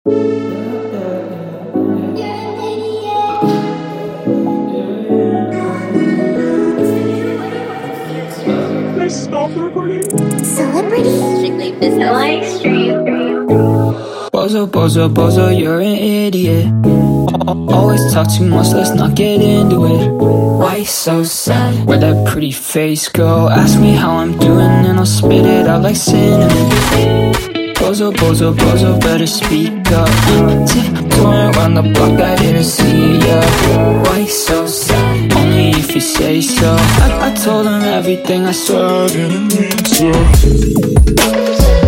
Celebrity? Strictly business. Like stream. Bozo, bozo, bozo, you're an idiot. Always talk too much, let's not get into it. Why you so sad? Where'd that pretty face go? Ask me how I'm doing and I'll spit it out like cinnamon. Bozo, bozo, bozo, better speak up. Tiptoeing around the block, I didn't see ya. Why you so sad? Only if you say so. I told him everything, I swear I didn't mean to.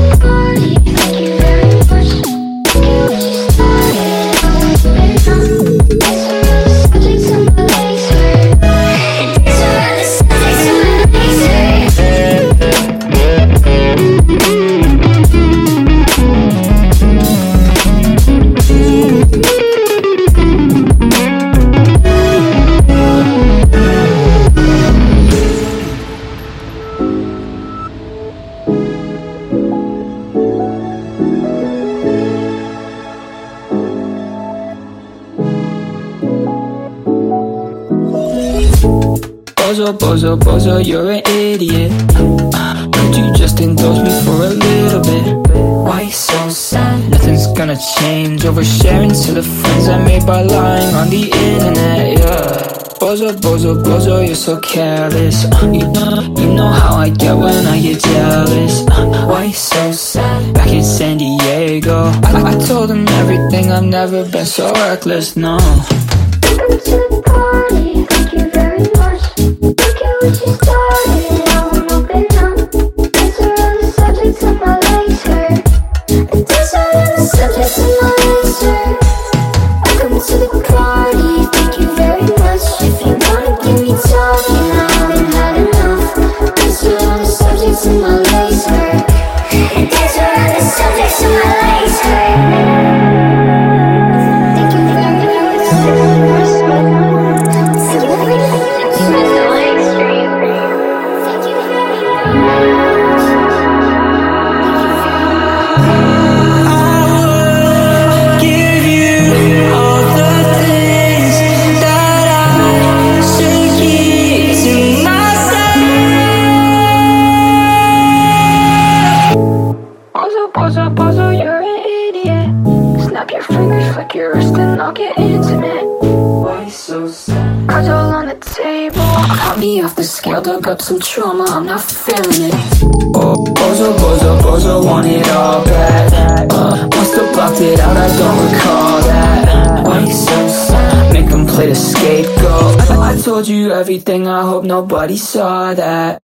Bozo, bozo, bozo, you're an idiot. Could you just indulge me for a little bit? Why you so sad? Nothing's gonna change. Oversharing to the friends I made by lying on the internet, yeah. Bozo, bozo, bozo, you're so careless. You know how I get when I get jealous. Why you so sad? Back in San Diego, I told him everything, I've never been so reckless, no. Welcome to the party, thank you very much. Look at what you started, I won't open up. Dance around the subject of my legs hurt. And dance around the subject of my legs hurt. Welcome to the party, thank you very much. If you wanna get me talking, I haven't had enough. Dance around the subject of my legs hurt. And dance around the subject of my legs hurt. Bozo, bozo, you're an idiot. Snap your fingers, flick your wrist, and I'll get intimate. Why you so sad? Cards all on the table. Caught me off the scale, dug up some trauma, I'm not feeling it. Oh, bozo, bozo, bozo, want it all back. Must've blocked it out, I don't recall that. Why you so sad? Make them play the scapegoat. I told you everything, I hope nobody saw that.